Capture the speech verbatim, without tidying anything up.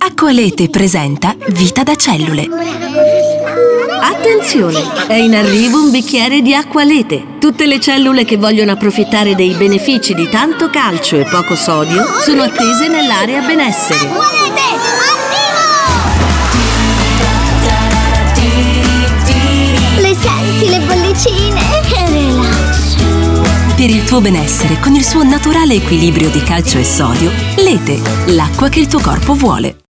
Acqualete presenta Vita da cellule. Attenzione! È in arrivo un bicchiere di Acqualete. Tutte le cellule che vogliono approfittare dei benefici di tanto calcio e poco sodio sono attese nell'area benessere. Acqualete, attivo! Le senti le bollicine? Che relax! Per il tuo benessere, con il suo naturale equilibrio di calcio e sodio, Lete, l'acqua che il tuo corpo vuole.